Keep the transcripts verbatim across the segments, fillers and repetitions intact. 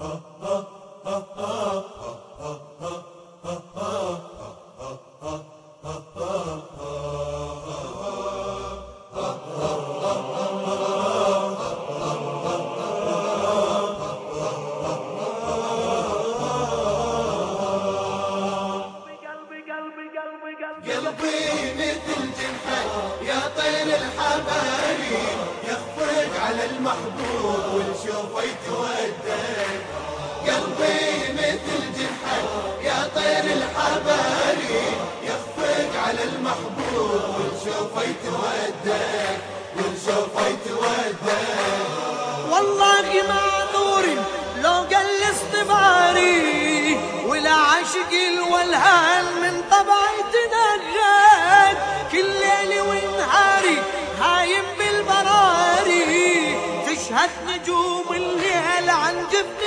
قلبي مثل جنحك يا طير الحباري، يخفق على المحبوب والشوفه يتودد. قلبي مثل جنحك يا طير الحباري، يخفق على المحبوب والشوفه يتودد، والشوفه يتودد. والله معذور لو قل اصطباري، ولا عشقي الولهان من طبعي تنغد. كل ليلي ونهاري هايم بالبراري، تشهد نجوم الليل عن جفن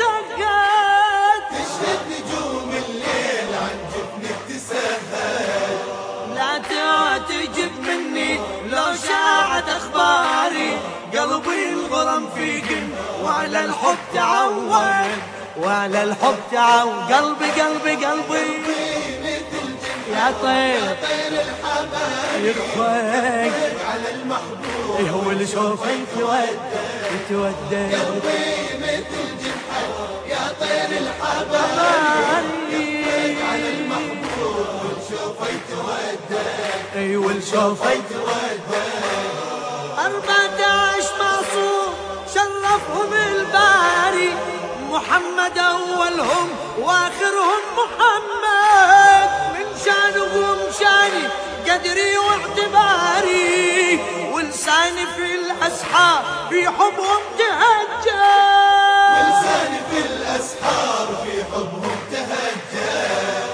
التسهد، تشهد نجوم الليل عن جفن التسهد. لا تعتجب مني لو شاعت اخباري، قلبي الغرم في قلبي وعلى الحب تعود، وعلى الحب تعود. قلبي قلبي قلبي يا طير الحبايب، يخفق على المحبوب هو اللي شوفه يتودد يتودد. قلبي مثل جنحك يا طير الحبايب، على المحبوب والشوفه يتودد، اي والشوفه يتودد. أربعة عشر معصوم شرفهم الباري، محمد أولهم وآخرهم محمد. من شانهم شاني قدري واعتباري، ولساني في الأسحار في حبهم تهجر، ولساني في الأسحار في حبهم تهجر.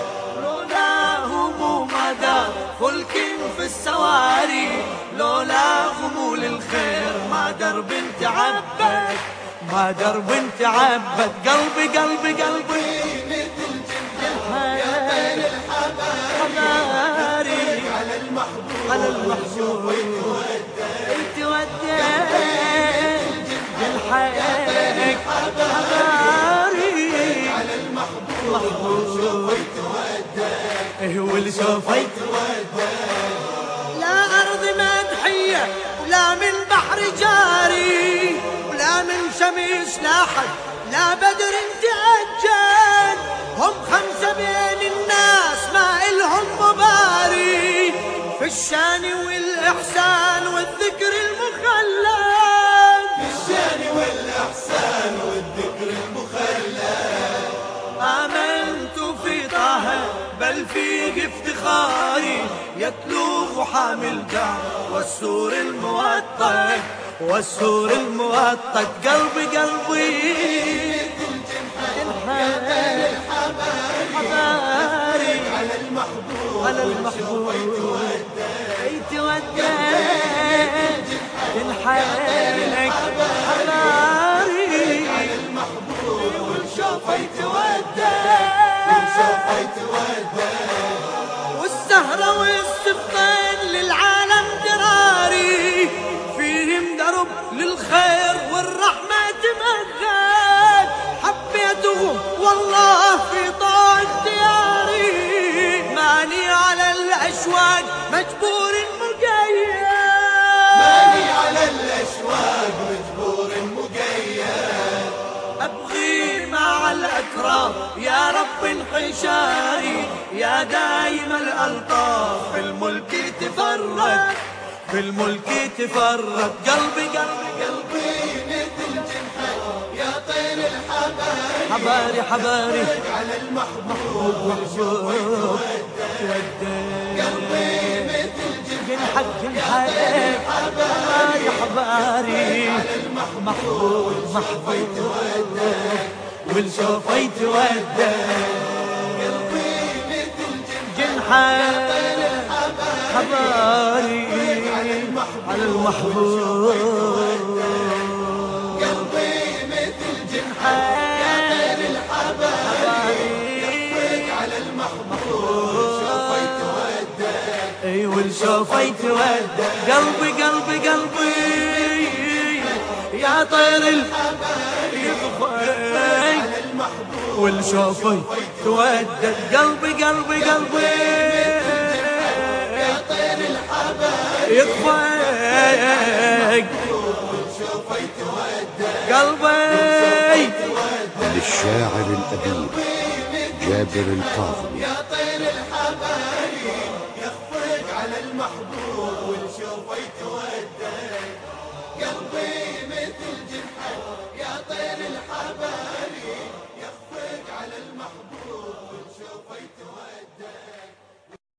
لولاهم ما دار فلك في السواري، لولاهم للخير ما درب تعبد، ما درب تعبد. قلبي قلبي قلبي مثل جنحك يا طير الحبايب، على المحبوب على المحبوب يتودد. جنحك حباري على المحبوب والشوفه يتودد، هو اللي شوفه يتودد. لا أرض مدحية ولا من بحر جاري، ولا من شمس لاحت لا بدر تأجل. هم خمسة بين الناس ما إلهم مباري، في الشان والإحسان والذكر المخلد، في الشان والإحسان والذكر المخلد. آمنت في طه بل فيه افتخاري، يتلوه حامل دار والسور الموطد، والسور الموطد. قلبي قلبي الحباري، حباري على المحبوب على المحبوب يتودد. جنحك حباري على المحبوب والشوفه يتودد، والشوفه يتودد. والسهرة والسبطين للعالم دراري، فيهم درب للخير والرحمة تمهد. حبيتهم والله في طاعة اختياري، ماني على الأشواق مجبور مقيد، ماني على الأشواق مجبور مقيد. أبغي مع الأكرام يا رب انحشاري، يا دايم الألطاف في الملك تفرد، في الملك تفرد. قلبي قلبي قلبي مثل جنحك يا طير الحبايب، حباري حباري على المحبوب والشوفه يتودد. قلبي مثل جنحك جنحك حباري حباري على المحبوب محبوب محبوب والشوفه يتودد. قلبي مثل جنحك حباري على المحبوب. قلبي مثل جنحك يا طير الحبايب، على المحبوب والشوفه يتودد، اي والشوفه يتودد. قلبي قلبي قلبي يا طير الحبايب، والشوفي تودد قلبي قلبي قلبي يا طير الحبايب يطفق والشوفي تودد قلبي. للشاعر الأديب جابر الكاظمي. يا طير الحبايب يخفق على المحبوب والشوفي تودد قلبي